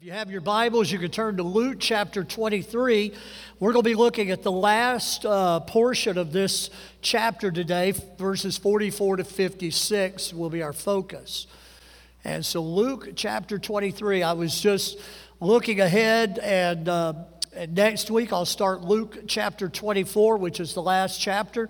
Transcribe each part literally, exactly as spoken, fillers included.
If you have your Bibles, you can turn to Luke chapter twenty-three. We're going to be looking at the last uh, portion of this chapter today, verses forty-four to fifty-six will be our focus. And so Luke chapter twenty-three, I was just looking ahead, and, uh, and next week I'll start Luke chapter twenty-four, which is the last chapter,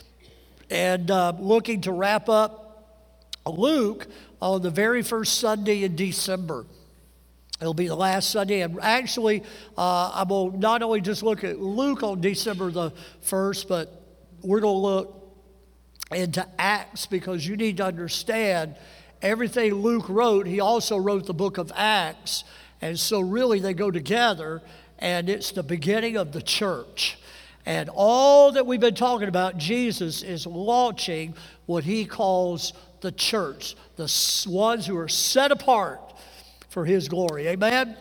and uh, looking to wrap up Luke on the very first Sunday in December. It'll be the last Sunday, and actually, uh, I will not only just look at Luke on December the first, but we're going to look into Acts, because you need to understand everything Luke wrote. He also wrote the book of Acts, and so really they go together, and it's the beginning of the church. And all that we've been talking about, Jesus is launching what he calls the church, the ones who are set apart for his glory. Amen?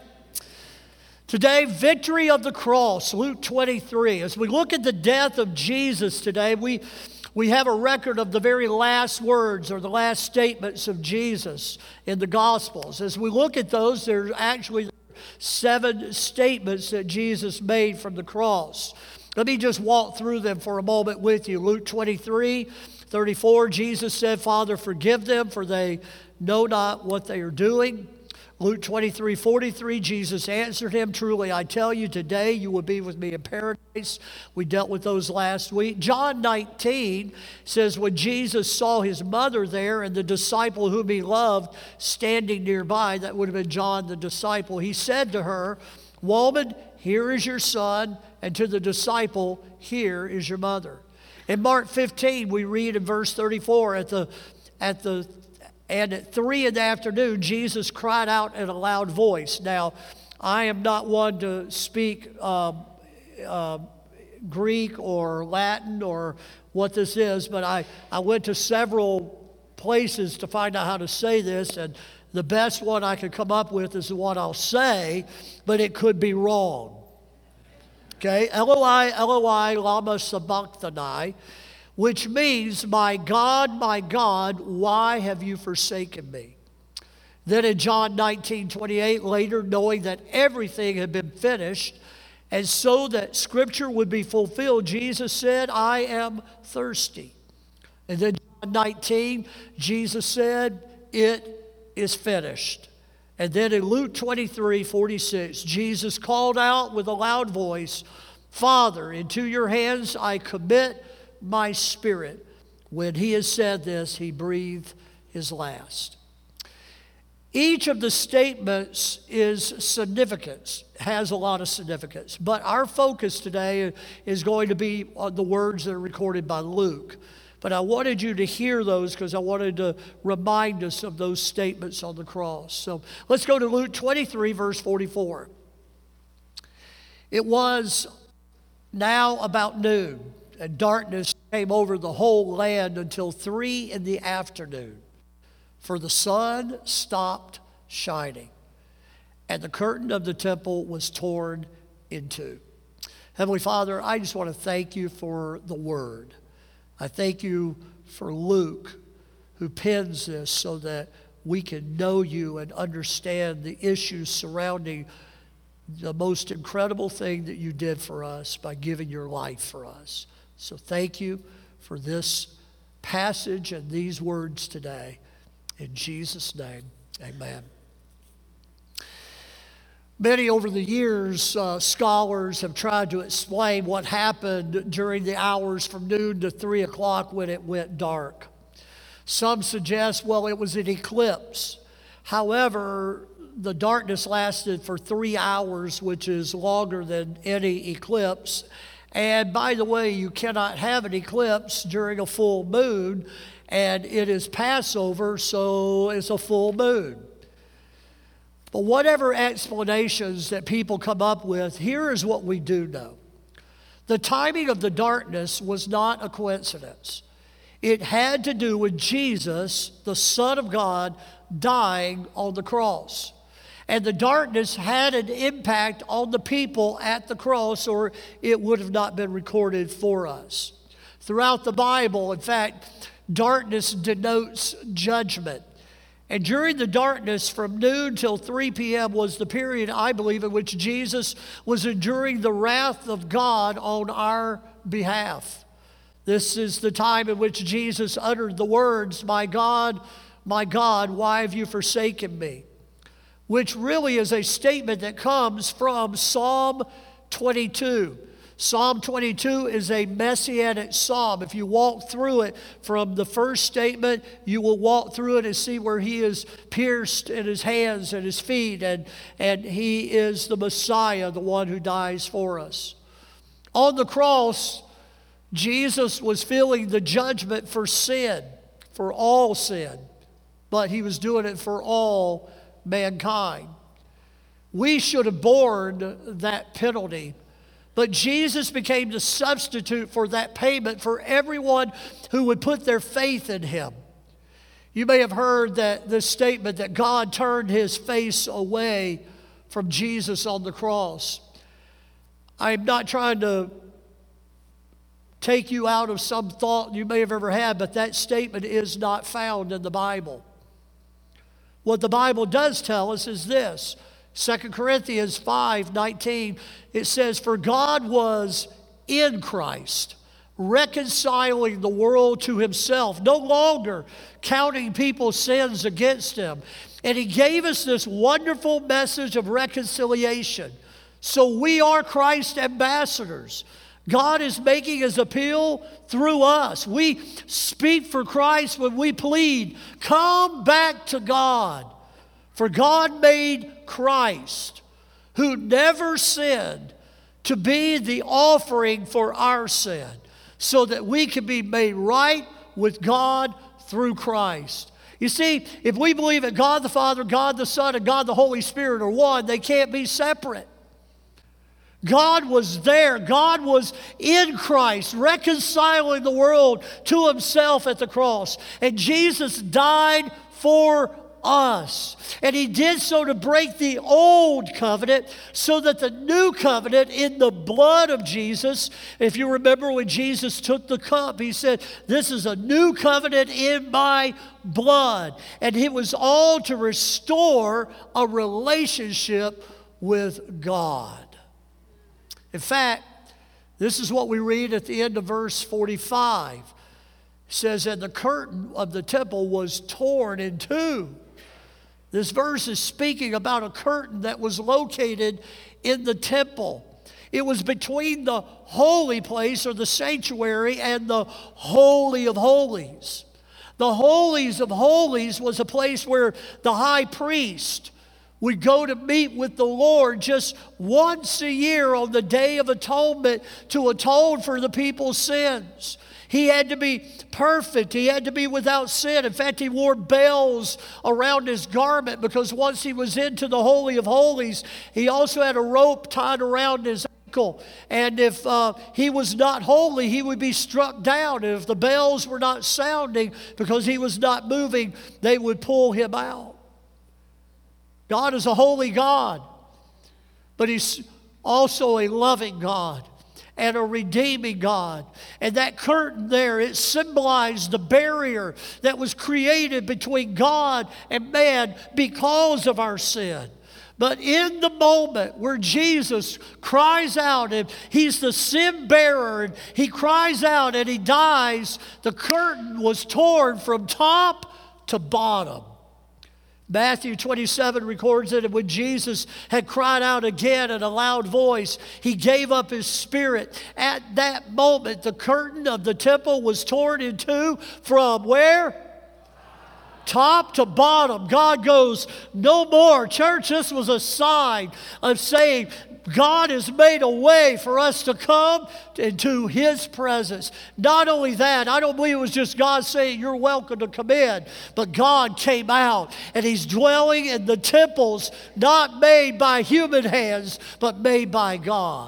Today, victory of the cross, Luke twenty-three. As we look at the death of Jesus today, we, we have a record of the very last words or the last statements of Jesus in the Gospels. As we look at those, there's actually seven statements that Jesus made from the cross. Let me just walk through them for a moment with you. Luke twenty-three, thirty-four, Jesus said, "Father, forgive them, for they know not what they are doing." Luke twenty-three, forty-three, Jesus answered him, "Truly I tell you, today you will be with me in paradise." We dealt with those last week. John nineteen says, when Jesus saw his mother there and the disciple whom he loved standing nearby, that would have been John the disciple, he said to her, "Woman, here is your son," and to the disciple, "Here is your mother." In Mark fifteen, we read in verse thirty-four, at the at the And at three in the afternoon, Jesus cried out in a loud voice. Now, I am not one to speak um, uh, Greek or Latin or what this is, but I, I went to several places to find out how to say this, and the best one I could come up with is the one I'll say, but it could be wrong. Okay? Eloi, Eloi, lama sabachthani, which means, "My God, my God, why have you forsaken me?" Then in John nineteen, twenty-eight, later, knowing that everything had been finished, and so that Scripture would be fulfilled, Jesus said, "I am thirsty." And then John nineteen, Jesus said, "It is finished." And then in Luke twenty-three, forty-six, Jesus called out with a loud voice, "Father, into your hands I commit my spirit." When he has said this, he breathed his last. Each of the statements is significance, has a lot of significance. But our focus today is going to be on the words that are recorded by Luke. But I wanted you to hear those because I wanted to remind us of those statements on the cross. So let's go to Luke twenty-three, verse forty-four. It was now about noon, and darkness came over the whole land until three in the afternoon. For the sun stopped shining, and the curtain of the temple was torn in two. Heavenly Father, I just want to thank you for the word. I thank you for Luke, who pens this so that we can know you and understand the issues surrounding the most incredible thing that you did for us by giving your life for us. So thank you for this passage and these words today. In Jesus' name, amen. Many over the years, uh, scholars have tried to explain what happened during the hours from noon to three o'clock when it went dark. Some suggest, well, it was an eclipse. However, the darkness lasted for three hours, which is longer than any eclipse. And by the way, you cannot have an eclipse during a full moon, and it is Passover, so it's a full moon. But whatever explanations that people come up with, here is what we do know. The timing of the darkness was not a coincidence. It had to do with Jesus, the Son of God, dying on the cross. And the darkness had an impact on the people at the cross, or it would have not been recorded for us. Throughout the Bible, in fact, darkness denotes judgment. And during the darkness from noon till three p.m. was the period, I believe, in which Jesus was enduring the wrath of God on our behalf. This is the time in which Jesus uttered the words, "My God, my God, why have you forsaken me?" Which really is a statement that comes from Psalm twenty-two. Psalm twenty-two is a messianic psalm. If you walk through it from the first statement, you will walk through it and see where he is pierced in his hands and his feet, and, and he is the Messiah, the one who dies for us. On the cross, Jesus was feeling the judgment for sin, for all sin, but he was doing it for all mankind. We should have borne that penalty. But Jesus became the substitute for that payment for everyone who would put their faith in him. You may have heard that this statement that God turned his face away from Jesus on the cross. I'm not trying to take you out of some thought you may have ever had, but that statement is not found in the Bible. What the Bible does tell us is this. Second Corinthians five nineteen, it says, "For God was in Christ, reconciling the world to himself, no longer counting people's sins against him. And he gave us this wonderful message of reconciliation. So we are Christ's ambassadors. God is making his appeal through us. We speak for Christ when we plead, come back to God. For God made Christ, who never sinned, to be the offering for our sin, so that we can be made right with God through Christ." You see, if we believe that God the Father, God the Son, and God the Holy Spirit are one, they can't be separate. God was there. God was in Christ, reconciling the world to himself at the cross. And Jesus died for us. And he did so to break the old covenant so that the new covenant in the blood of Jesus, if you remember when Jesus took the cup, he said, "This is a new covenant in my blood." And it was all to restore a relationship with God. In fact, this is what we read at the end of verse forty-five. It says, "And the curtain of the temple was torn in two." This verse is speaking about a curtain that was located in the temple. It was between the holy place or the sanctuary and the Holy of Holies. The Holies of Holies was a place where the high priest would go to meet with the Lord just once a year on the Day of Atonement to atone for the people's sins. He had to be perfect. He had to be without sin. In fact, he wore bells around his garment because once he was into the Holy of Holies, he also had a rope tied around his ankle. And if uh, he was not holy, he would be struck down. And if the bells were not sounding because he was not moving, they would pull him out. God is a holy God, but he's also a loving God and a redeeming God. And that curtain there, it symbolized the barrier that was created between God and man because of our sin. But in the moment where Jesus cries out, and he's the sin bearer, and he cries out and he dies, the curtain was torn from top to bottom. Matthew twenty-seven records it, and when Jesus had cried out again in a loud voice, he gave up his spirit. At that moment, the curtain of the temple was torn in two from where? Top to bottom. God goes, no more. Church, this was a sign of saying, God has made a way for us to come into his presence. Not only that, I don't believe it was just God saying you're welcome to come in, but God came out and he's dwelling in the temples not made by human hands, but made by God.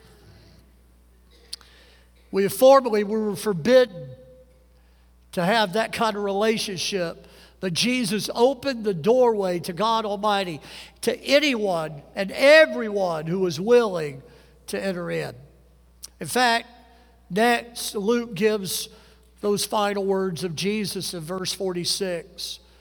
We formerly were forbidden to have that kind of relationship. But Jesus opened the doorway to God Almighty, to anyone and everyone who was willing to enter in. In fact, next Luke gives those final words of Jesus in verse forty-six.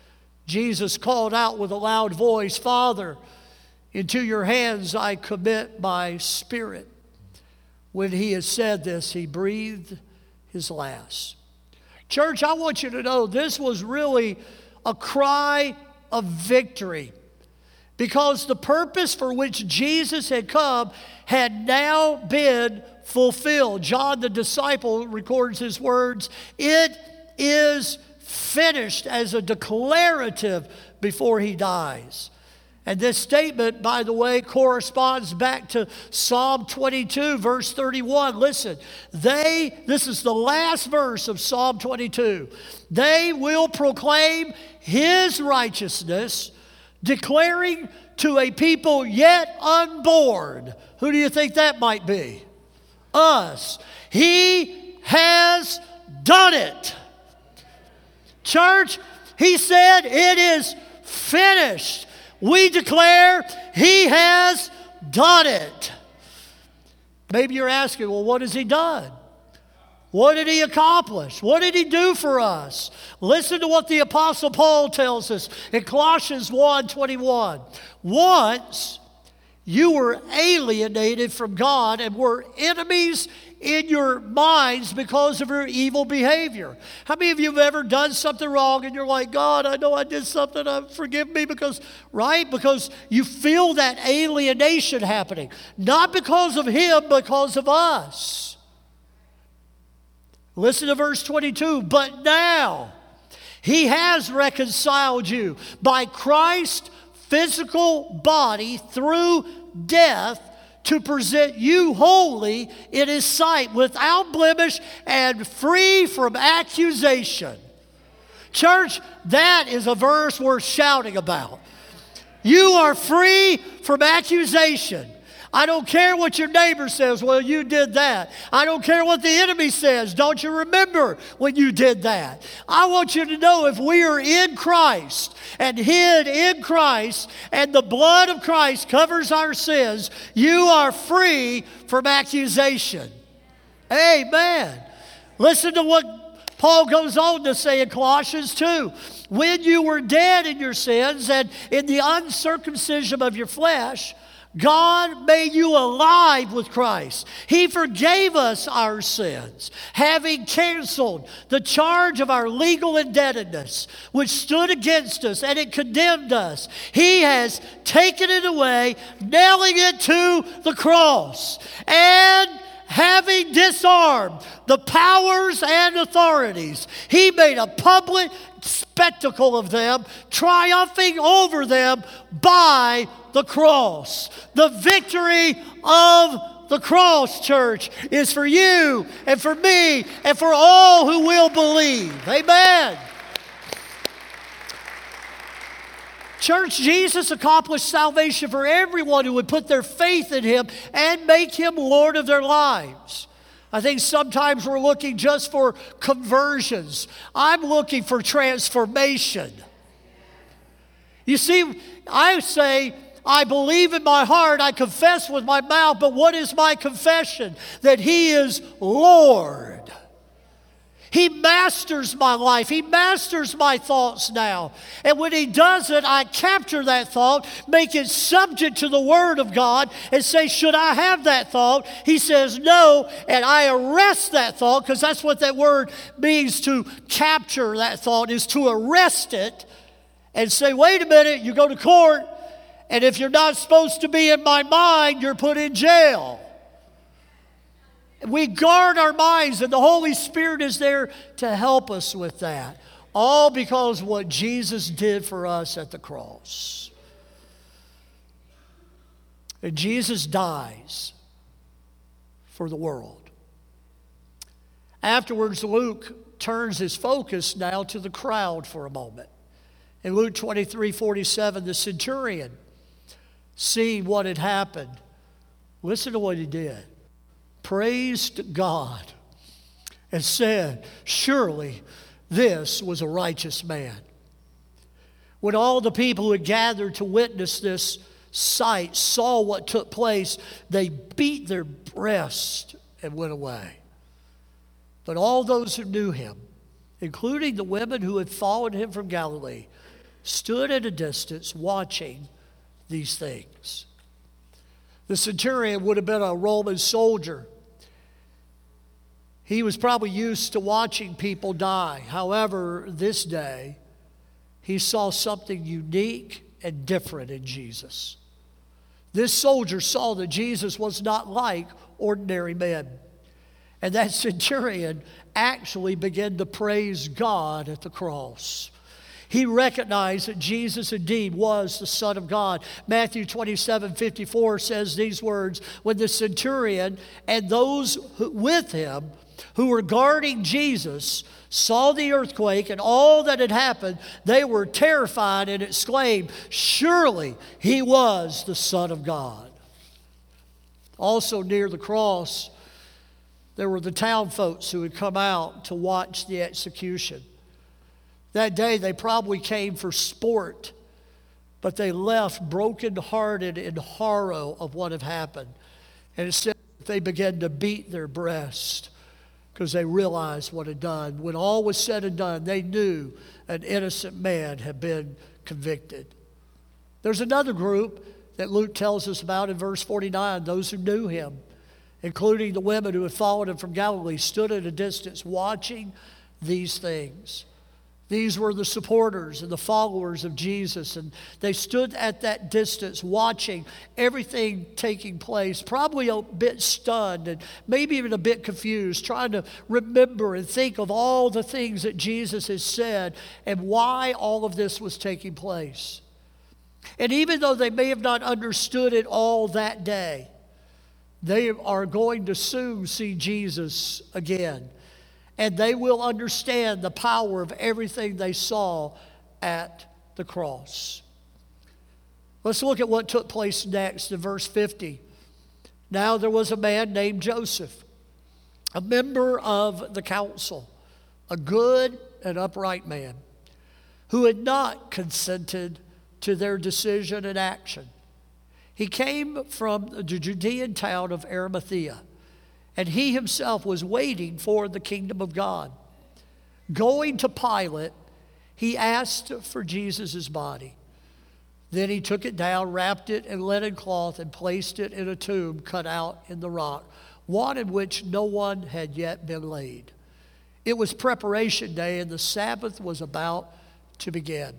Jesus called out with a loud voice, "Father, into your hands I commit my spirit." When he had said this, he breathed his last. Church, I want you to know this was really a cry of victory, because the purpose for which Jesus had come had now been fulfilled. John the disciple records his words, "It is finished," as a declarative before he dies. And this statement, by the way, corresponds back to Psalm twenty-two, verse thirty-one. Listen, they, this is the last verse of Psalm twenty-two. "They will proclaim his righteousness, declaring to a people yet unborn." Who do you think that might be? Us. "He has done it." Church, he said, "It is finished." We declare he has done it. Maybe you're asking, well, what has he done? What did he accomplish? What did he do for us? Listen to what the Apostle Paul tells us in Colossians one twenty-one. "Once you were alienated from God and were enemies in your minds because of your evil behavior." How many of you have ever done something wrong and you're like, "God, I know I did something, uh, forgive me," because, right? Because you feel that alienation happening. Not because of him, but because of us. Listen to verse twenty-two. "But now he has reconciled you by Christ's physical body through death, to present you holy in his sight, without blemish and free from accusation." Church, that is a verse worth shouting about. You are free from accusation. I don't care what your neighbor says, "Well, you did that." I don't care what the enemy says, "Don't you remember when you did that?" I want you to know, if we are in Christ and hid in Christ, and the blood of Christ covers our sins, you are free from accusation. Amen. Listen to what Paul goes on to say in Colossians two. "When you were dead in your sins and in the uncircumcision of your flesh, God made you alive with Christ. He forgave us our sins, having canceled the charge of our legal indebtedness, which stood against us, and it condemned us. He has taken it away, nailing it to the cross, and having disarmed the powers and authorities, he made a public spectacle of them, triumphing over them by the cross." The victory of the cross, church, is for you and for me and for all who will believe. Amen. Church, Jesus accomplished salvation for everyone who would put their faith in him and make him Lord of their lives. I think sometimes we're looking just for conversions. I'm looking for transformation. You see, I say, I believe in my heart, I confess with my mouth, but what is my confession? That he is Lord. He masters my life. He masters my thoughts now. And when he does it, I capture that thought, make it subject to the Word of God, and say, should I have that thought? He says no, and I arrest that thought, because that's what that word means, to capture that thought, is to arrest it and say, wait a minute, you go to court, and if you're not supposed to be in my mind, you're put in jail. We guard our minds, and the Holy Spirit is there to help us with that. All because of what Jesus did for us at the cross. And Jesus dies for the world. Afterwards, Luke turns his focus now to the crowd for a moment. In Luke twenty-three forty-seven, the centurion, seeing what had happened, listen to what he did. Praised God and said, surely this was a righteous man. When all the people who had gathered to witness this sight saw what took place, they beat their breasts and went away. But all those who knew him, including the women who had followed him from Galilee, stood at a distance watching these things. The centurion would have been a Roman soldier. He was probably used to watching people die. However, this day, he saw something unique and different in Jesus. This soldier saw that Jesus was not like ordinary men. And that centurion actually began to praise God at the cross. He recognized that Jesus indeed was the Son of God. Matthew twenty-seven fifty-four says these words, when the centurion and those who, with him who were guarding Jesus saw the earthquake and all that had happened, they were terrified and exclaimed, surely he was the Son of God. Also near the cross, there were the town folks who had come out to watch the execution. That day they probably came for sport, but they left brokenhearted in horror of what had happened. And instead they began to beat their breast because they realized what had done. When all was said and done, they knew an innocent man had been convicted. There's another group that Luke tells us about in verse forty-nine, those who knew him, including the women who had followed him from Galilee, stood at a distance watching these things. These were the supporters and the followers of Jesus, and they stood at that distance watching everything taking place, probably a bit stunned and maybe even a bit confused, trying to remember and think of all the things that Jesus has said and why all of this was taking place. And even though they may have not understood it all that day, they are going to soon see Jesus again. And they will understand the power of everything they saw at the cross. Let's look at what took place next in verse fifty. Now there was a man named Joseph, a member of the council, a good and upright man, who had not consented to their decision and action. He came from the Judean town of Arimathea, and he himself was waiting for the kingdom of God. Going to Pilate, he asked for Jesus' body. Then he took it down, wrapped it in linen cloth, and placed it in a tomb cut out in the rock, one in which no one had yet been laid. It was preparation day, and the Sabbath was about to begin.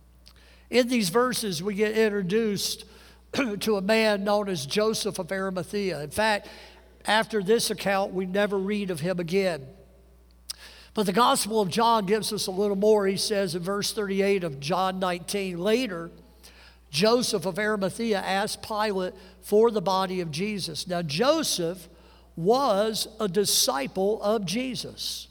In these verses, we get introduced to a man known as Joseph of Arimathea. In fact, after this account, we never read of him again. But the Gospel of John gives us a little more. He says in verse thirty-eight of John nineteen, later, Joseph of Arimathea asked Pilate for the body of Jesus. Now, Joseph was a disciple of Jesus,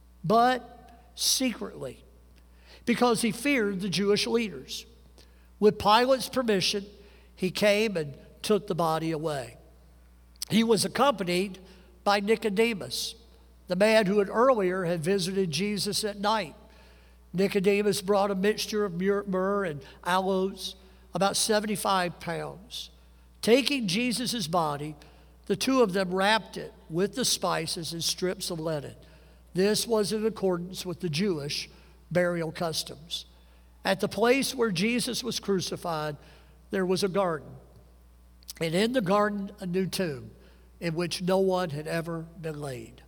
but secretly, because he feared the Jewish leaders. With Pilate's permission, he came and took the body away. He was accompanied by Nicodemus, the man who had earlier had visited Jesus at night. Nicodemus brought a mixture of myrrh and aloes, about seventy-five pounds. Taking Jesus' body, the two of them wrapped it with the spices in strips of linen. This was in accordance with the Jewish burial customs. At the place where Jesus was crucified, there was a garden. And in the garden, a new tomb in which no one had ever been laid.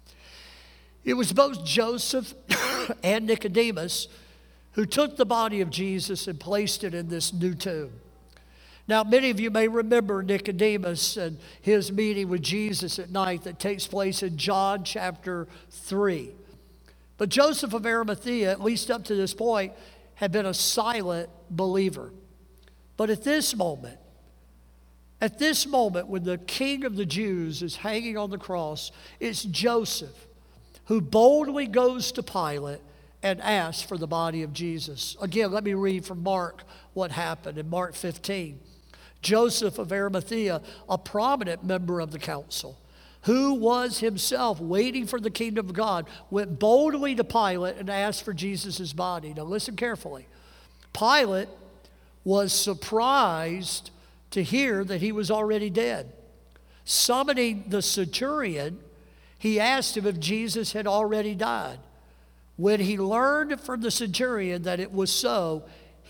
It was both Joseph and Nicodemus who took the body of Jesus and placed it in this new tomb. Now, many of you may remember Nicodemus and his meeting with Jesus at night that takes place in John chapter three. But Joseph of Arimathea, at least up to this point, had been a silent believer. But at this moment, At this moment, when the King of the Jews is hanging on the cross, it's Joseph who boldly goes to Pilate and asks for the body of Jesus. Again, let me read from Mark what happened in Mark fifteen. Joseph of Arimathea, a prominent member of the council, who was himself waiting for the kingdom of God, went boldly to Pilate and asked for Jesus' body. Now listen carefully. Pilate was surprised to hear that he was already dead. Summoning the centurion, he asked him if Jesus had already died. When he learned from the centurion that it was so,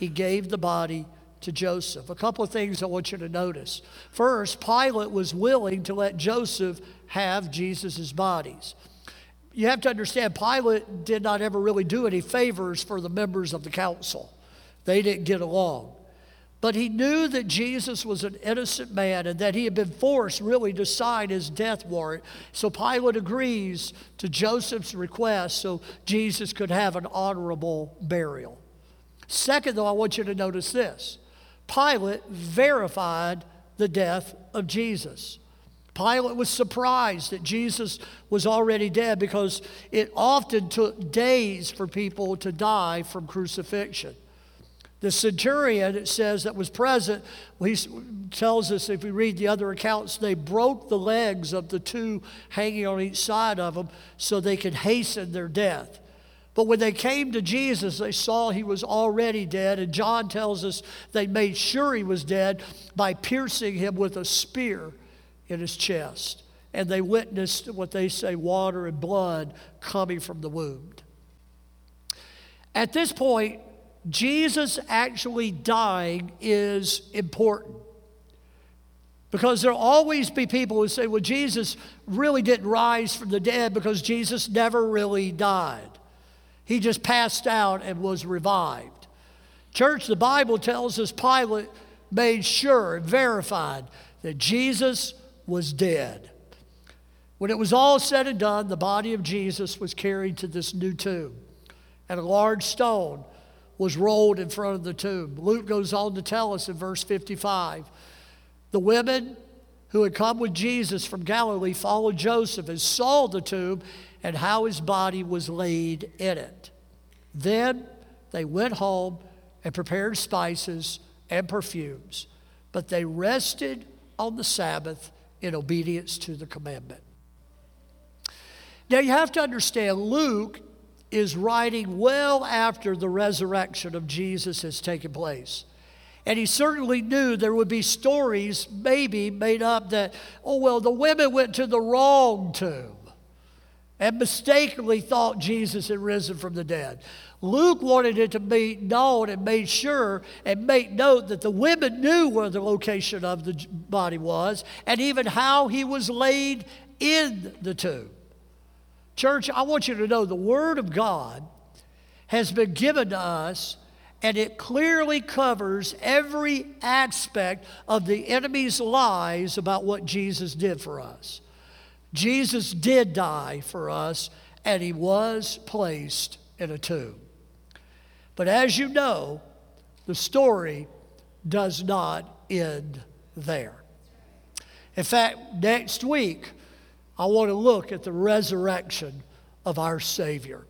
he gave the body to Joseph. A couple of things I want you to notice. First, Pilate was willing to let Joseph have Jesus' bodies. You have to understand, Pilate did not ever really do any favors for the members of the council. They didn't get along. But he knew that Jesus was an innocent man and that he had been forced really to sign his death warrant. So Pilate agrees to Joseph's request so Jesus could have an honorable burial. Second, though, I want you to notice this. Pilate verified the death of Jesus. Pilate was surprised that Jesus was already dead because it often took days for people to die from crucifixion. The centurion, it says, that was present, he tells us, if we read the other accounts, they broke the legs of the two hanging on each side of them so they could hasten their death. But when they came to Jesus, they saw he was already dead, and John tells us they made sure he was dead by piercing him with a spear in his chest. And they witnessed what they say, water and blood coming from the wound. At this point, Jesus actually dying is important. Because there'll always be people who say, well, Jesus really didn't rise from the dead because Jesus never really died. He just passed out and was revived. Church, the Bible tells us Pilate made sure and verified that Jesus was dead. When it was all said and done, the body of Jesus was carried to this new tomb, and a large stone was rolled in front of the tomb. Luke goes on to tell us in verse fifty-five, the women who had come with Jesus from Galilee followed Joseph and saw the tomb and how his body was laid in it. Then they went home and prepared spices and perfumes, but they rested on the Sabbath in obedience to the commandment. Now you have to understand, Luke is writing well after the resurrection of Jesus has taken place. And he certainly knew there would be stories maybe made up that, oh, well, the women went to the wrong tomb and mistakenly thought Jesus had risen from the dead. Luke wanted it to be known and made sure and make note that the women knew where the location of the body was and even how he was laid in the tomb. Church, I want you to know the Word of God has been given to us, and it clearly covers every aspect of the enemy's lies about what Jesus did for us. Jesus did die for us, and he was placed in a tomb. But as you know, the story does not end there. In fact, next week, I want to look at the resurrection of our Savior.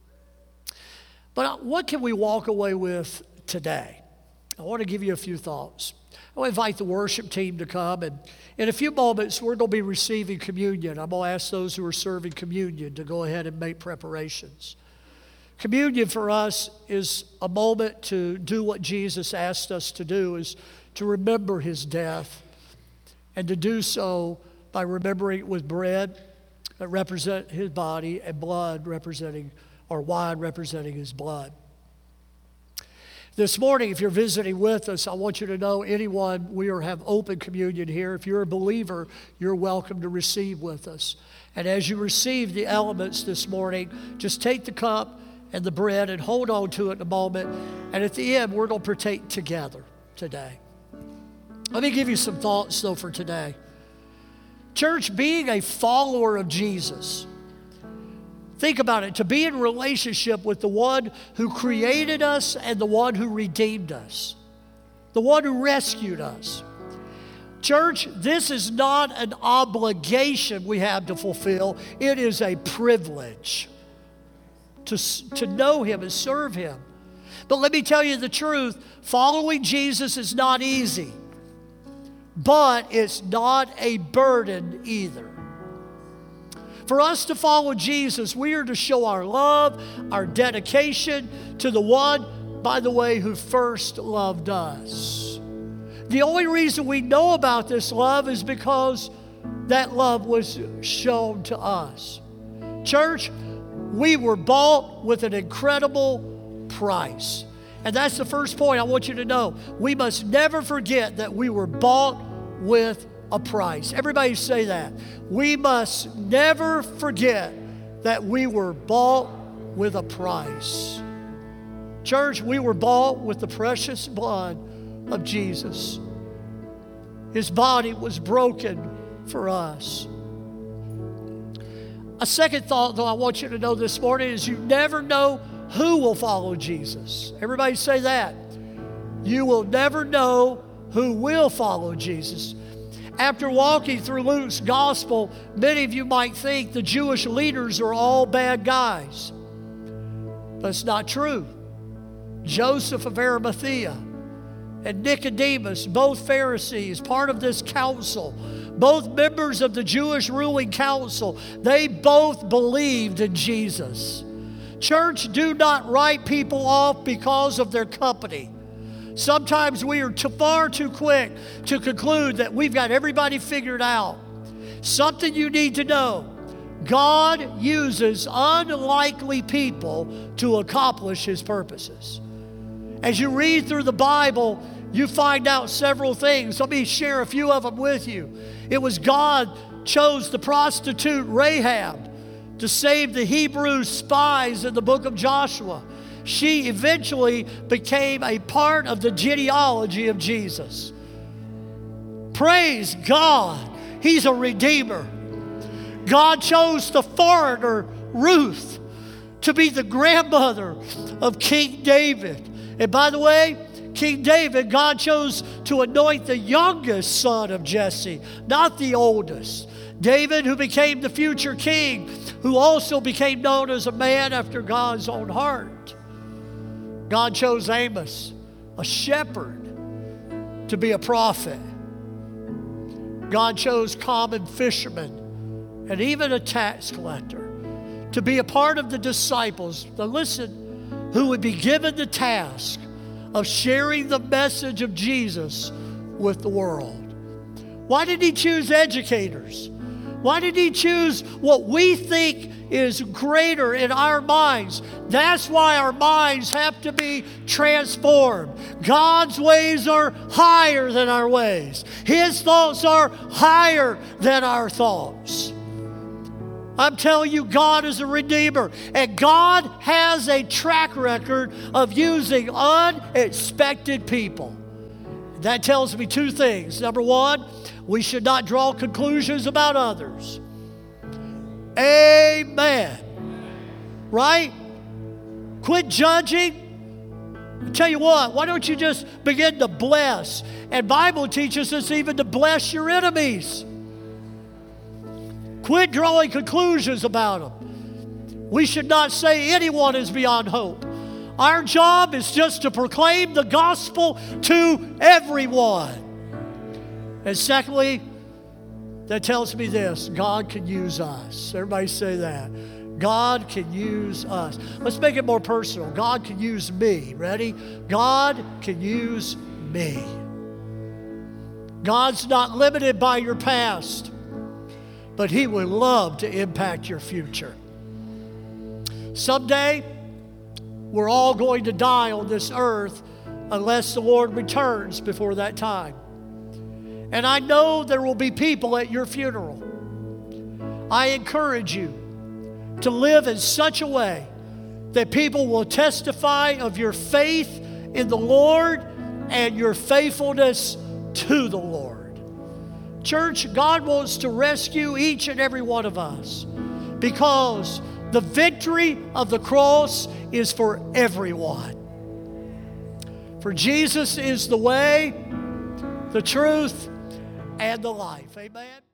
But what can we walk away with today? I want to give you a few thoughts. I want to invite the worship team to come, and in a few moments, we're going to be receiving communion. I'm going to ask those who are serving communion to go ahead and make preparations. Communion for us is a moment to do what Jesus asked us to do, is to remember his death, and to do so by remembering it with bread that represent his body and blood representing, or wine representing his blood. This morning, if you're visiting with us, I want you to know anyone, we are have open communion here. If you're a believer, you're welcome to receive with us. And as you receive the elements this morning, just take the cup and the bread and hold on to it in a moment. And at the end, we're going to partake together today. Let me give you some thoughts, though, for today. Church, being a follower of Jesus, think about it, to be in relationship with the one who created us and the one who redeemed us, the one who rescued us. Church, this is not an obligation we have to fulfill. It is a privilege to, to know him and serve him. But let me tell you the truth, following Jesus is not easy. But it's not a burden either. For us to follow Jesus, we are to show our love, our dedication to the one, by the way, who first loved us. The only reason we know about this love is because that love was shown to us. Church, we were bought with an incredible price. And that's the first point I want you to know. We must never forget that we were bought with a price. Everybody say that. We must never forget that we were bought with a price. Church, we were bought with the precious blood of Jesus. His body was broken for us. A second thought, though, I want you to know this morning is you never know who will follow Jesus. Everybody say that. You will never know who will follow Jesus. After walking through Luke's gospel, many of you might think the Jewish leaders are all bad guys. That's not true. Joseph of Arimathea and Nicodemus, both Pharisees, part of this council, both members of the Jewish ruling council, they both believed in Jesus. Church, do not write people off because of their company. Sometimes we are too, far too quick to conclude that we've got everybody figured out. Something you need to know. God uses unlikely people to accomplish His purposes. As you read through the Bible, you find out several things. Let me share a few of them with you. It was God chose the prostitute Rahab to save the Hebrew spies in the book of Joshua. She eventually became a part of the genealogy of Jesus. Praise God. He's a redeemer. God chose the foreigner Ruth to be the grandmother of King David. And by the way, King David, God chose to anoint the youngest son of Jesse, not the oldest. David, who became the future king, who also became known as a man after God's own heart. God chose Amos, a shepherd, to be a prophet. God chose common fishermen and even a tax collector to be a part of the disciples. Now listen, who would be given the task of sharing the message of Jesus with the world. Why did He choose educators? Why did He choose what we think is greater in our minds? That's why our minds have to be transformed. God's ways are higher than our ways. His thoughts are higher than our thoughts. I'm telling you, God is a redeemer. And God has a track record of using unexpected people. That tells me two things. Number one, we should not draw conclusions about others. Amen. Right? Quit judging. I tell you what, why don't you just begin to bless? And Bible teaches us even to bless your enemies. Quit drawing conclusions about them. We should not say anyone is beyond hope. Our job is just to proclaim the gospel to everyone. And secondly, that tells me this: God can use us. Everybody say that. God can use us. Let's make it more personal. God can use me. Ready? God can use me. God's not limited by your past, but He would love to impact your future. Someday, we're all going to die on this earth unless the Lord returns before that time. And I know there will be people at your funeral. I encourage you to live in such a way that people will testify of your faith in the Lord and your faithfulness to the Lord. Church, God wants to rescue each and every one of us because the victory of the cross is for everyone. For Jesus is the way, the truth, and the life. Amen.